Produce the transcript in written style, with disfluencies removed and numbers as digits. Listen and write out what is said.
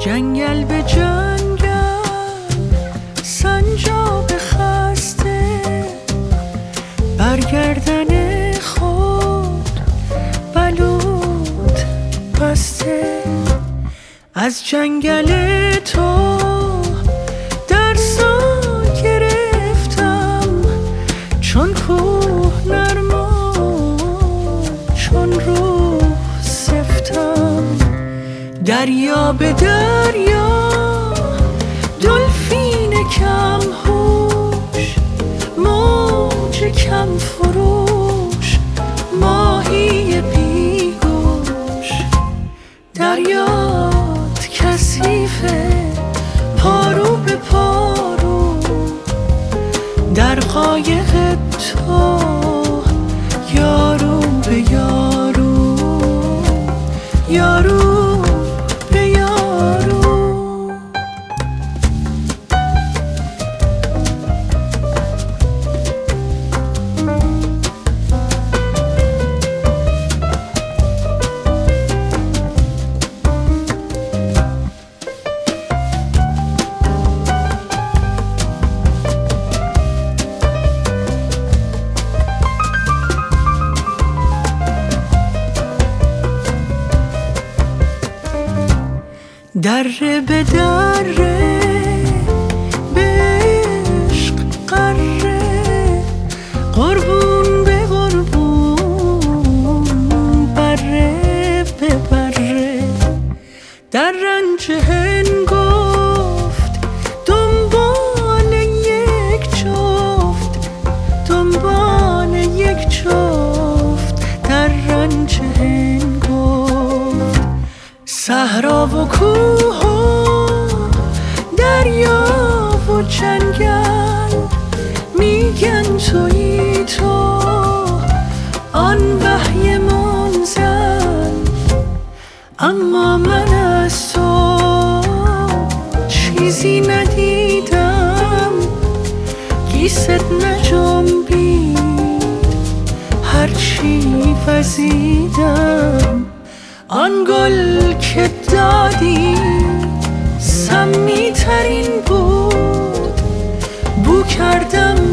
جنگل به جنگل سنجاب خسته برگردن خود بلود بسته. از جنگل تو درسا گرفتم چون کوه نرما چون روح سفتم. دریا به دریا دلفین کم هوش موج کم فروش ماهی بیگوش. دریات کثیفه پارو به پارو در قایق تو یارو به یارو یارو به یارو. دره به دره به عشق قره قربون به قربون بره به بره. در رنج هنگفت دنبال یک جفت دنبال یک جفت در رنج هنگفت. صحرا و کوه و دریا و جنگل میگن تویی تو آن وحی منزل. اما من از تو چیزی ندیدم گیست نجنبید هرچی وزیدم. آن گل که دادی سمی ترین بود بو کردم